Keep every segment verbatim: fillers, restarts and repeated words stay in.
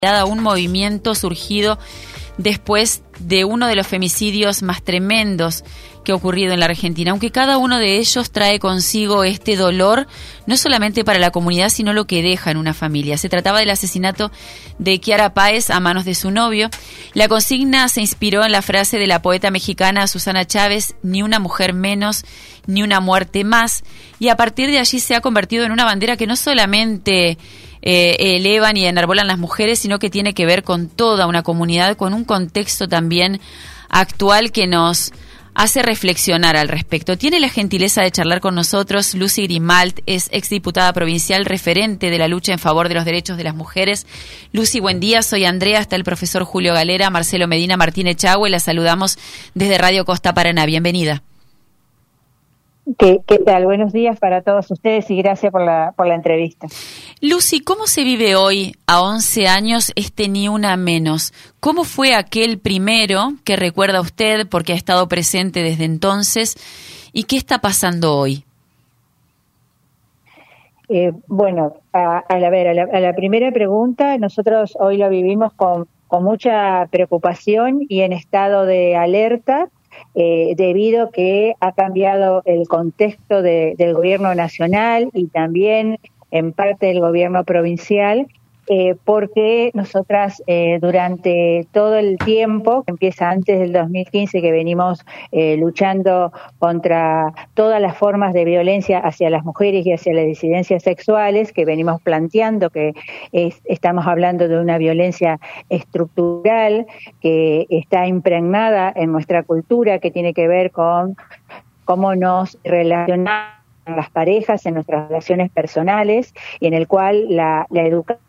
un movimiento surgido después de uno de los femicidios más tremendos que ha ocurrido en la Argentina, aunque cada uno de ellos trae consigo este dolor, no solamente para la comunidad, sino lo que deja en una familia. Se trataba del asesinato de Kiara Páez a manos de su novio. La consigna se inspiró en la frase de la poeta mexicana Susana Chávez: ni una mujer menos, ni una muerte más, y a partir de allí se ha convertido en una bandera que no solamente Eh, elevan y enarbolan las mujeres, sino que tiene que ver con toda una comunidad, con un contexto también actual que nos hace reflexionar al respecto. Tiene la gentileza de charlar con nosotros Lucy Grimalt, es exdiputada provincial, referente de la lucha en favor de los derechos de las mujeres. Lucy, buen día, soy Andrea, está el profesor Julio Galera, Marcelo Medina, Martín Echagüe, la saludamos desde Radio Costa Paraná. Bienvenida. ¿Qué, ¿Qué tal? Buenos días para todos ustedes y gracias por la, por la entrevista. Lucy, ¿cómo se vive hoy, a once años, este Ni Una Menos? ¿Cómo fue aquel primero que recuerda usted, porque ha estado presente desde entonces? ¿Y qué está pasando hoy? Eh, bueno, a, a, la, ver, a, la, a la primera pregunta, nosotros hoy lo vivimos con, con mucha preocupación y en estado de alerta, Eh, debido a que ha cambiado el contexto de, del gobierno nacional y también en parte del gobierno provincial, eh, porque nosotras eh, durante todo el tiempo, que empieza antes del dos mil quince, que venimos eh, luchando contra todas las formas de violencia hacia las mujeres y hacia las disidencias sexuales, que venimos planteando que es, estamos hablando de una violencia estructural que está impregnada en nuestra cultura, que tiene que ver con cómo nos relacionamos con las parejas, en nuestras relaciones personales, y en el cual la, la educación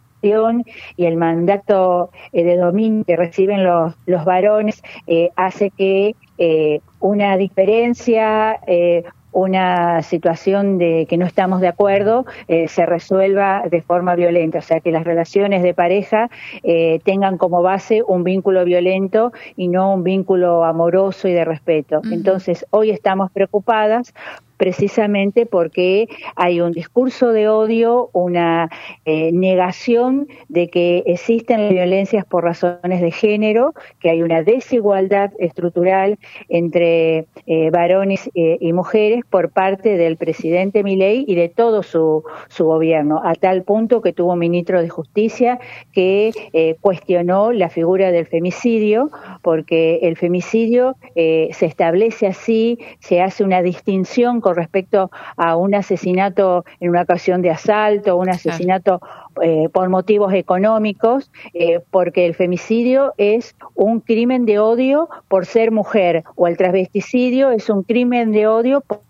y el mandato eh, de dominio que reciben los, los varones eh, hace que eh, una diferencia, eh, una situación de que no estamos de acuerdo eh, se resuelva de forma violenta, o sea, que las relaciones de pareja eh, tengan como base un vínculo violento y no un vínculo amoroso y de respeto. Uh-huh. Entonces, hoy estamos preocupadas precisamente porque hay un discurso de odio, una eh, negación de que existen violencias por razones de género, que hay una desigualdad estructural entre eh, varones eh, y mujeres por parte del presidente Milei y de todo su, su gobierno, a tal punto que tuvo un ministro de Justicia que eh, cuestionó la figura del femicidio, porque el femicidio eh, se establece así, se hace una distinción con respecto a un asesinato en una ocasión de asalto, un asesinato eh, por motivos económicos, eh, porque el femicidio es un crimen de odio por ser mujer, o el transvesticidio es un crimen de odio por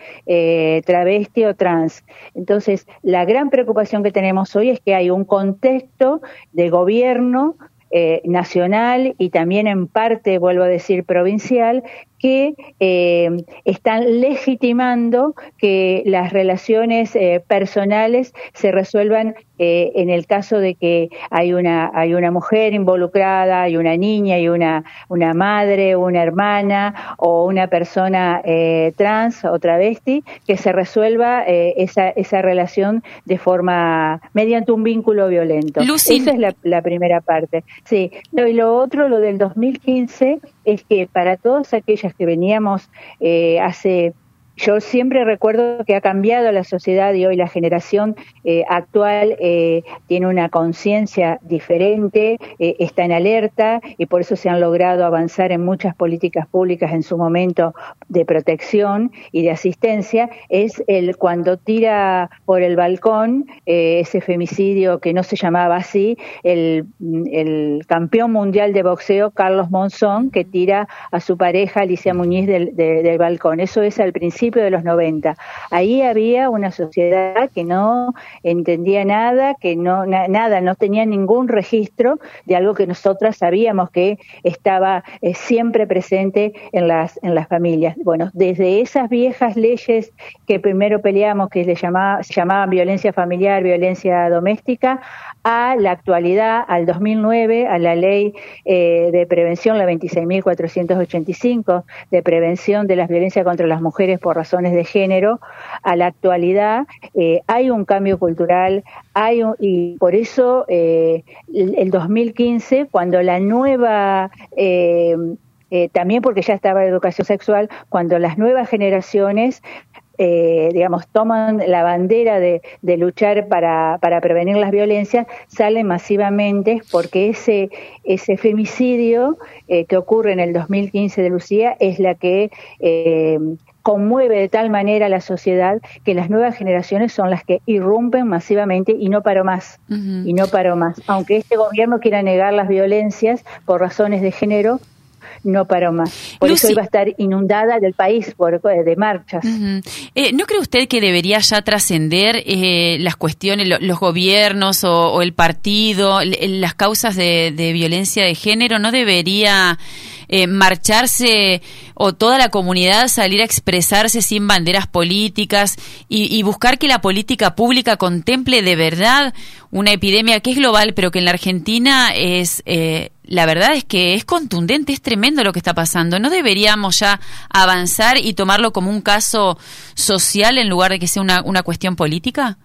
Eh, travesti o trans. Entonces, la gran preocupación que tenemos hoy es que hay un contexto de gobierno eh, nacional y también en parte, vuelvo a decir, provincial, que eh, están legitimando que las relaciones eh, personales se resuelvan eh, en el caso de que hay una hay una mujer involucrada, hay una niña, hay una una madre, una hermana o una persona eh, trans o travesti, que se resuelva eh, esa esa relación de forma mediante un vínculo violento. Lucy. Esa es la, la primera parte. Sí. Y lo otro, lo del dos mil quince, es que para todas aquellas que veníamos eh, hace... Yo siempre recuerdo que ha cambiado la sociedad y hoy la generación eh, actual eh, tiene una conciencia diferente, eh, está en alerta y por eso se han logrado avanzar en muchas políticas públicas en su momento de protección y de asistencia. Es el cuando tira por el balcón eh, ese femicidio que no se llamaba así, el, el campeón mundial de boxeo Carlos Monzón, que tira a su pareja Alicia Muñiz del, de, del balcón. Eso es al principio de los noventa. Ahí había una sociedad que no entendía nada, que no na, nada, no tenía ningún registro de algo que nosotras sabíamos que estaba eh, siempre presente en las en las familias. Bueno, desde esas viejas leyes que primero peleamos, que le llamaba, se llamaban violencia familiar, violencia doméstica, a la actualidad, al dos mil nueve, a la ley eh, de prevención, la veintiséis mil cuatrocientos ochenta y cinco, de prevención de las violencias contra las mujeres por por razones de género a la actualidad, eh, hay un cambio cultural, hay un, y por eso eh, el, el dos mil quince, cuando la nueva... Eh, eh, también porque ya estaba la educación sexual, cuando las nuevas generaciones Eh, digamos, toman la bandera de, de luchar para, para prevenir las violencias, salen masivamente porque ese, ese femicidio eh, que ocurre en el dos mil quince de Lucía es la que eh, conmueve de tal manera a la sociedad que las nuevas generaciones son las que irrumpen masivamente y no paró más, uh-huh. y no paró más. Aunque este gobierno quiera negar las violencias por razones de género, no paró más. Por Lucy, eso iba a estar inundada del país por, de marchas. Uh-huh. eh, ¿No cree usted que debería ya trascender eh, las cuestiones, lo, los gobiernos o, o el partido, l- las causas de, de violencia de género? ¿No debería eh, marcharse o toda la comunidad salir a expresarse sin banderas políticas y, y buscar que la política pública contemple de verdad una epidemia que es global, pero que en la Argentina es... Eh, la verdad es que es contundente, es tremendo lo que está pasando? ¿No deberíamos ya avanzar y tomarlo como un caso social en lugar de que sea una, una cuestión política?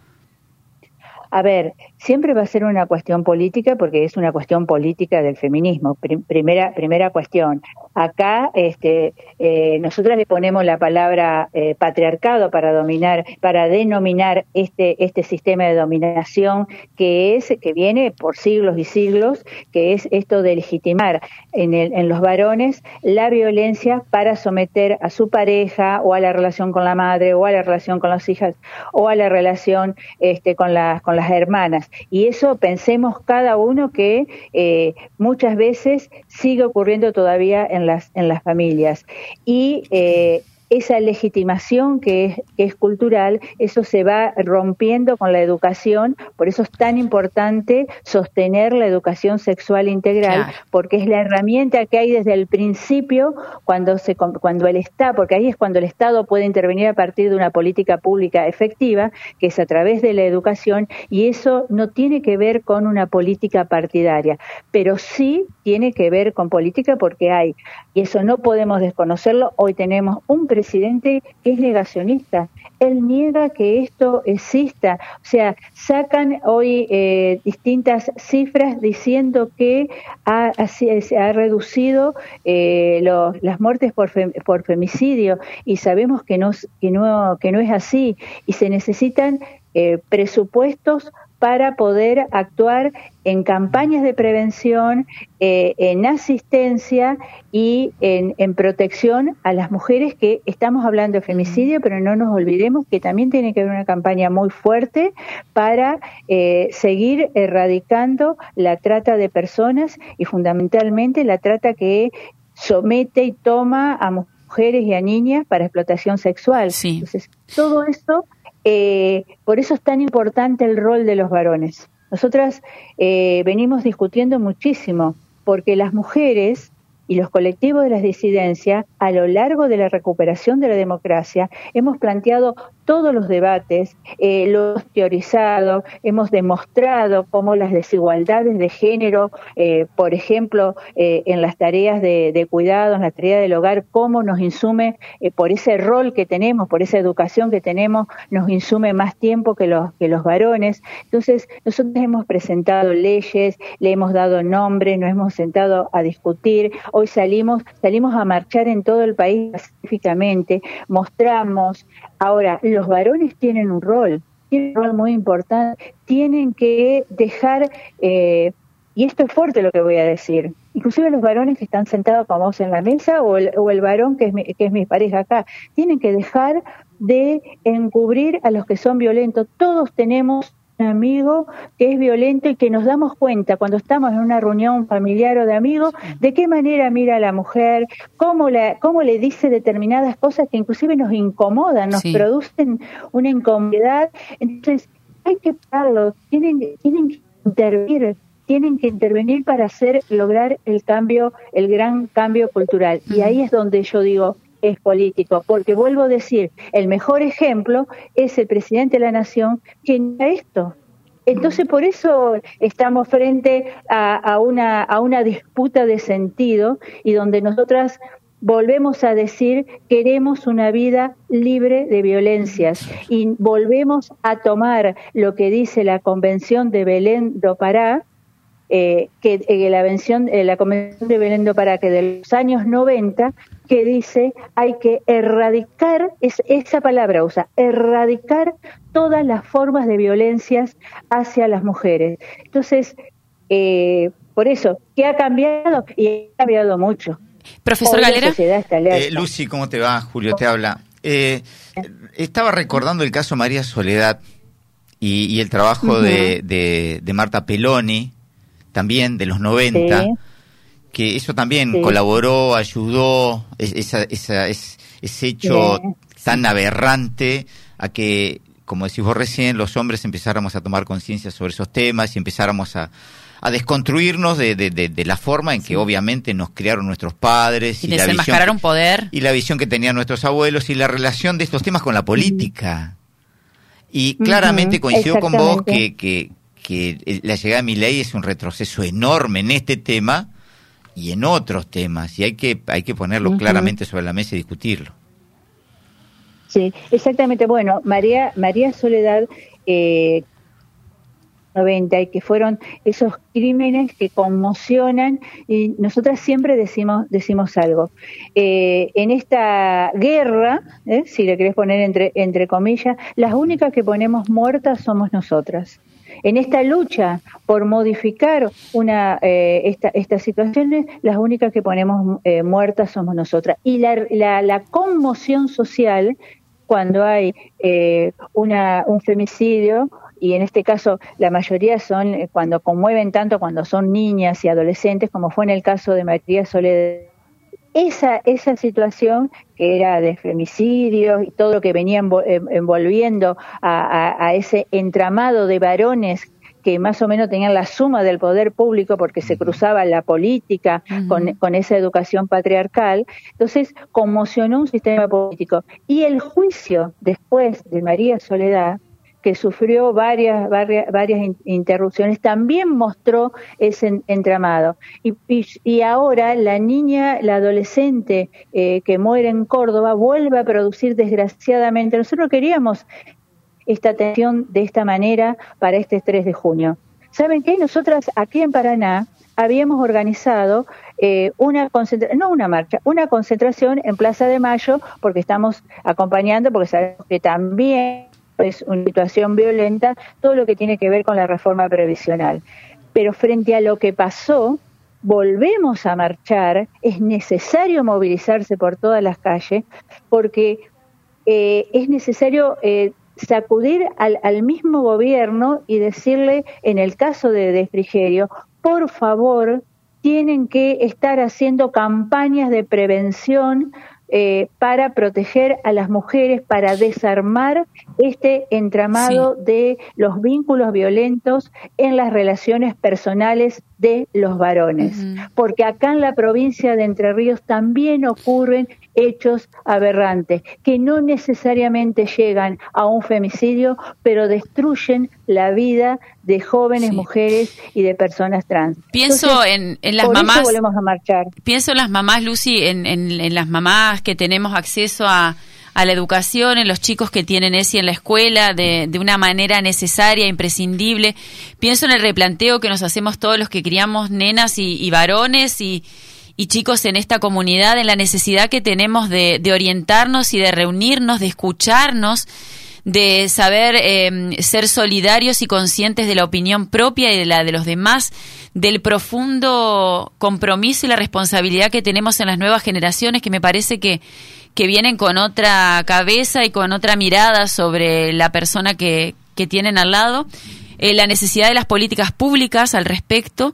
A ver, siempre va a ser una cuestión política porque es una cuestión política del feminismo. Prim- primera, primera cuestión. Acá, este, eh, nosotras le ponemos la palabra eh, patriarcado para dominar, para denominar este este sistema de dominación que es que viene por siglos y siglos, que es esto de legitimar en el, en los varones la violencia para someter a su pareja o a la relación con la madre o a la relación con las hijas o a la relación este, con las con las hermanas. Y eso pensemos cada uno que eh, muchas veces sigue ocurriendo todavía en las en las familias. Y eh, esa legitimación que es, que es cultural, eso se va rompiendo con la educación, por eso es tan importante sostener la educación sexual integral, claro. Porque es la herramienta que hay desde el principio cuando se cuando el Estado, porque ahí es cuando el Estado puede intervenir a partir de una política pública efectiva, que es a través de la educación, y eso no tiene que ver con una política partidaria, pero sí tiene que ver con política porque hay, y eso no podemos desconocerlo, hoy tenemos un presidente que es negacionista, él niega que esto exista, o sea, sacan hoy eh, distintas cifras diciendo que ha, ha, ha reducido eh, los, las muertes por, fem, por femicidio, y sabemos que no, que no, que no es así, y se necesitan eh, presupuestos para poder actuar en campañas de prevención, eh, en asistencia y en, en protección a las mujeres, que estamos hablando de femicidio, pero no nos olvidemos que también tiene que haber una campaña muy fuerte para eh, seguir erradicando la trata de personas y fundamentalmente la trata que somete y toma a mujeres y a niñas para explotación sexual. Sí. Entonces, todo esto... Eh, por eso es tan importante el rol de los varones. Nosotras eh, venimos discutiendo muchísimo, porque las mujeres y los colectivos de las disidencias, a lo largo de la recuperación de la democracia, hemos planteado todos los debates, eh, lo hemos teorizado, hemos demostrado cómo las desigualdades de género, eh, por ejemplo, eh, en las tareas de, de cuidado, en la tarea del hogar, cómo nos insume, eh, por ese rol que tenemos, por esa educación que tenemos, nos insume más tiempo que los, que los varones. Entonces, nosotros hemos presentado leyes, le hemos dado nombre, nos hemos sentado a discutir. Hoy salimos, salimos a marchar en todo el país pacíficamente, mostramos. Ahora, los varones tienen un rol, tienen un rol muy importante, tienen que dejar, eh, y esto es fuerte lo que voy a decir, inclusive los varones que están sentados con vos en la mesa o el, o el varón que es, mi, que es mi pareja acá, tienen que dejar de encubrir a los que son violentos. Todos tenemos un amigo que es violento y que nos damos cuenta cuando estamos en una reunión familiar o de amigos de qué manera mira a la mujer, cómo, la, cómo le dice determinadas cosas que inclusive nos incomodan, nos sí. producen una incomodidad. Entonces hay que pararlo, tienen, tienen que intervenir, tienen que intervenir para hacer lograr el cambio, el gran cambio cultural. Y ahí es donde yo digo, es político, porque vuelvo a decir, el mejor ejemplo es el presidente de la Nación que niega esto. Entonces, por eso estamos frente a, a una a una disputa de sentido y donde nosotras volvemos a decir, queremos una vida libre de violencias, y volvemos a tomar lo que dice la Convención de Belén do Pará, eh, que eh, la, vención, eh, la Convención de Belén do Pará, que de los años noventa, que dice hay que erradicar, es, esa palabra usa, erradicar todas las formas de violencias hacia las mujeres. Entonces, eh, por eso, ¿qué ha cambiado? Y ha cambiado mucho. Profesor Hoy Galera. Eh, Lucy, ¿cómo te va? Julio te habla. Eh, estaba recordando el caso María Soledad y, y el trabajo uh-huh. de, de, de Marta Peloni, también de los noventa, sí. que eso también sí. colaboró, ayudó, esa, esa, ese, ese hecho sí. tan aberrante a que, como decís vos recién, los hombres empezáramos a tomar conciencia sobre esos temas y empezáramos a a desconstruirnos de, de, de, de la forma en que sí. obviamente nos criaron nuestros padres y, y la visión que, un poder y la visión que tenían nuestros abuelos y la relación de estos temas con la política. Y claramente uh-huh. coincido con vos que, que, que la llegada de Milei es un retroceso enorme en este tema y en otros temas, y hay que hay que ponerlo uh-huh. claramente sobre la mesa y discutirlo. Sí, exactamente. Bueno, María María Soledad eh, noventa, y que fueron esos crímenes que conmocionan, y nosotras siempre decimos decimos algo. Eh, en esta guerra, eh, si le querés poner entre, entre comillas, las únicas que ponemos muertas somos nosotras. En esta lucha por modificar una eh, esta, estas situaciones, las únicas que ponemos eh, muertas somos nosotras. Y la, la, la conmoción social, cuando hay eh, una un femicidio, y en este caso la mayoría son, eh, cuando conmueven tanto cuando son niñas y adolescentes, como fue en el caso de María Soledad, esa esa situación que era de femicidios y todo lo que venía envolviendo a, a, a ese entramado de varones que más o menos tenían la suma del poder público porque se cruzaba la política uh-huh. con, con esa educación patriarcal. Entonces conmocionó un sistema político. Y el juicio después de María Soledad, que sufrió varias varias, varias interrupciones, también mostró ese entramado. Y, y, y ahora la niña, la adolescente eh, que muere en Córdoba, vuelve a producir, desgraciadamente. Nosotros queríamos esta atención de esta manera para este tres de junio. ¿Saben qué? Nosotras aquí en Paraná habíamos organizado eh, una concentración, no una marcha, una concentración en Plaza de Mayo, porque estamos acompañando, porque sabemos que también es una situación violenta, todo lo que tiene que ver con la reforma previsional. Pero frente a lo que pasó, volvemos a marchar, es necesario movilizarse por todas las calles, porque eh, es necesario eh, sacudir al, al mismo gobierno y decirle, en el caso de, de Frigerio, por favor, tienen que estar haciendo campañas de prevención Eh, para proteger a las mujeres, para desarmar este entramado sí. de los vínculos violentos en las relaciones personales de los varones. Uh-huh. Porque acá en la provincia de Entre Ríos también ocurren hechos aberrantes, que no necesariamente llegan a un femicidio, pero destruyen la vida de jóvenes sí. mujeres y de personas trans. Pienso Entonces, en, en las por mamás. Eso volvemos a marchar. Pienso en las mamás, Lucy, en, en, en las mamás que tenemos acceso a, a la educación, en los chicos que tienen E S I en la escuela de, de una manera necesaria, imprescindible. Pienso en el replanteo que nos hacemos todos los que criamos nenas y, y varones y y chicos en esta comunidad, en la necesidad que tenemos de, de orientarnos y de reunirnos, de escucharnos, de saber eh, ser solidarios y conscientes de la opinión propia y de la de los demás, del profundo compromiso y la responsabilidad que tenemos en las nuevas generaciones, que me parece que, que vienen con otra cabeza y con otra mirada sobre la persona que, que tienen al lado. Eh, la necesidad de las políticas públicas al respecto,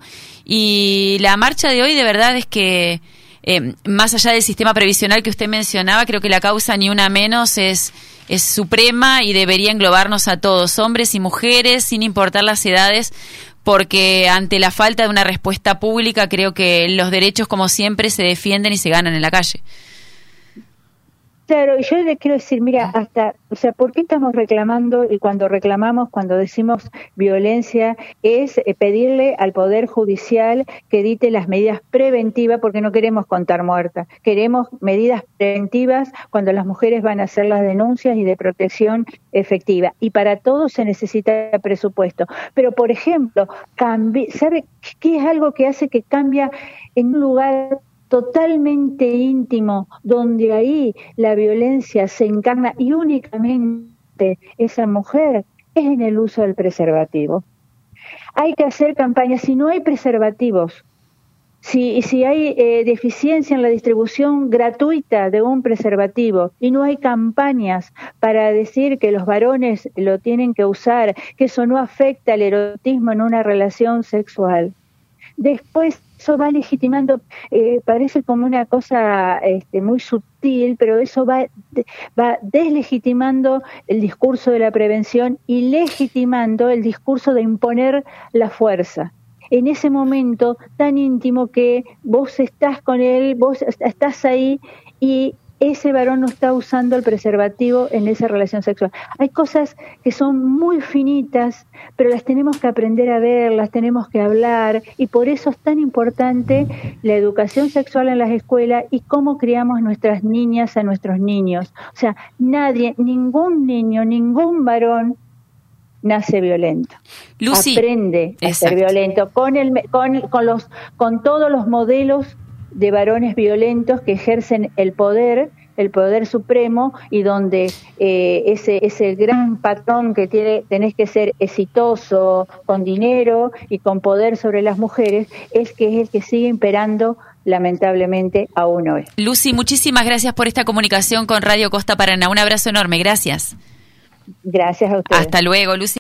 y la marcha de hoy de verdad es que eh, más allá del sistema previsional que usted mencionaba, creo que la causa Ni Una Menos es, es suprema y debería englobarnos a todos, hombres y mujeres, sin importar las edades, porque ante la falta de una respuesta pública creo que los derechos, como siempre, se defienden y se ganan en la calle. Claro, y yo le quiero decir, mira, hasta, o sea, ¿por qué estamos reclamando? Y cuando reclamamos, cuando decimos violencia, es eh, pedirle al Poder Judicial que dicte las medidas preventivas, porque no queremos contar muertas, queremos medidas preventivas cuando las mujeres van a hacer las denuncias y de protección efectiva. Y para todo se necesita presupuesto. Pero, por ejemplo, cambi- ¿sabe qué es algo que hace que cambia en un lugar totalmente íntimo, donde ahí la violencia se encarna y únicamente esa mujer, es en el uso del preservativo? Hay que hacer campañas. Si no hay preservativos, si, si hay eh, deficiencia en la distribución gratuita de un preservativo y no hay campañas para decir que los varones lo tienen que usar, que eso no afecta al erotismo en una relación sexual, después eso va legitimando, eh, parece como una cosa este, muy sutil, pero eso va, va deslegitimando el discurso de la prevención y legitimando el discurso de imponer la fuerza. En ese momento tan íntimo que vos estás con él, vos estás ahí y ese varón no está usando el preservativo en esa relación sexual. Hay cosas que son muy finitas, pero las tenemos que aprender a ver, las tenemos que hablar, y por eso es tan importante la educación sexual en las escuelas y cómo criamos nuestras niñas a nuestros niños. O sea, nadie, ningún niño, ningún varón nace violento. Lucy, aprende a exacto. ser violento con el con con los con todos los modelos de varones violentos que ejercen el poder, el poder supremo, y donde eh, ese ese gran patrón que tiene, tenés que ser exitoso, con dinero y con poder sobre las mujeres, es que es el que sigue imperando lamentablemente aún hoy. Lucy, muchísimas gracias por esta comunicación con Radio Costa Paraná. Un abrazo enorme, gracias. Gracias a ustedes. Hasta luego, Lucy.